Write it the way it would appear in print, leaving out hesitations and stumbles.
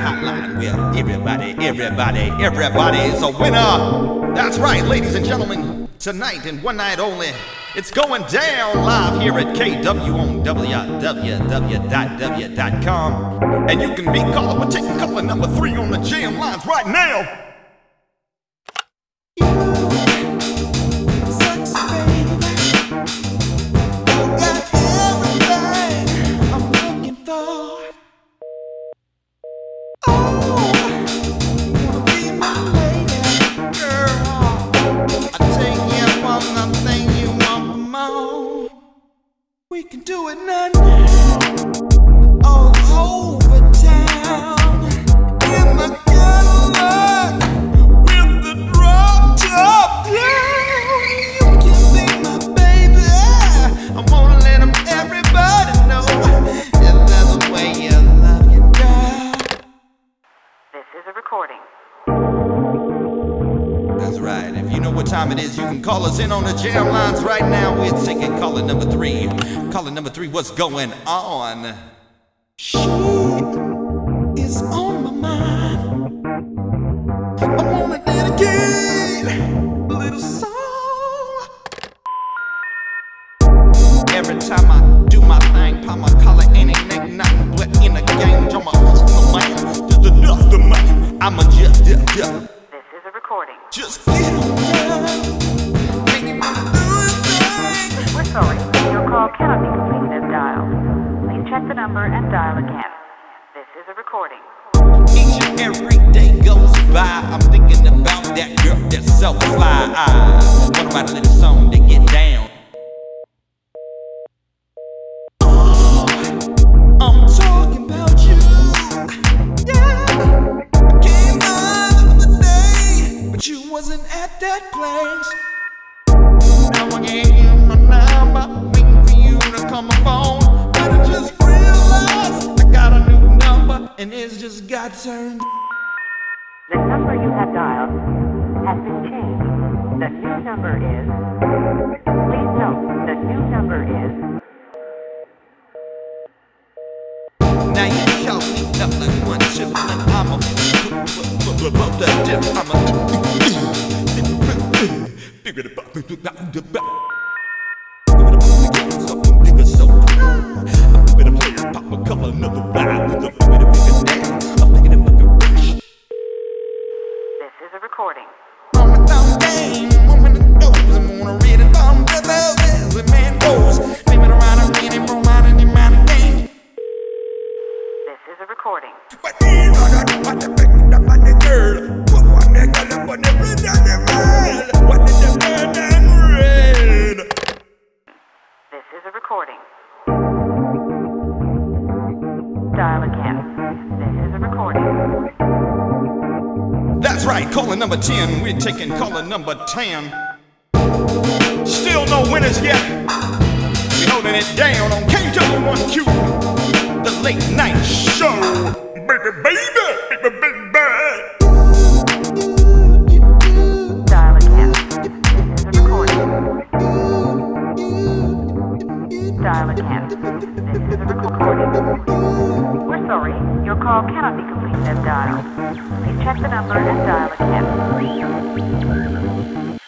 hotline where everybody's a winner. That's right, ladies and gentlemen. Tonight and one night only, it's going down live here at KW on www.w.com. And you can be called. We're taking caller number 3 on the jam lines right now. We can do it now, all over town, in the Cadillac, with the drop top down. You can be my baby, I wanna let everybody know that that's the way you love your girl. This is a recording. That's right. If you know what time it is, you can call us in on the jam lines right now. We're taking caller number 3. Caller number 3, what's going on? She is on my mind. I wanna dedicate a little song. Every time I do my thing, pop my collar, ain't nothing but in the game. Jump my man, just the dust of man. I'ma just This is a recording. just get on down. Make me wanna do it thing. We're sorry, your call cannot be completed as dialed. Please check the number and dial again. This is a recording. Each and every day goes by, I'm thinking about that girl that's so fly. I wanna write a little song to get down. Oh, I'm talking about you. Yeah. Came by the other day, but you wasn't at that place. Now I gave you my number, waiting for you to call my phone. But I just realized I got a new number, and it's just got turned. The number you have dialed has been changed. The new number is... Please note, the new number is... Now you call me up like 1, 2, and I'm a about that dip. I'm a figure it out. So I'm a better player, pop a couple another ride with a bit of down. I'm thinking of fucking rush. This is a recording. On the down game, woman that goes, I'm gonna read it on the bell, as a man goes. Name it around and read it from out in the man game. This is a recording. But you know that what the pick up on the girl. What one they got up on the red and the red. What did the red and red? This is a recording. Dial again. This is a recording. That's right, caller number 10. We're taking caller number 10. Still no winners yet. We're holding it down on KW1Q, the late night show. Baby, baby, baby, baby. Dial again. This is a recording. Dial again. This is a recording. We're sorry, your call cannot be completed as dialed. Please check the number and dial again.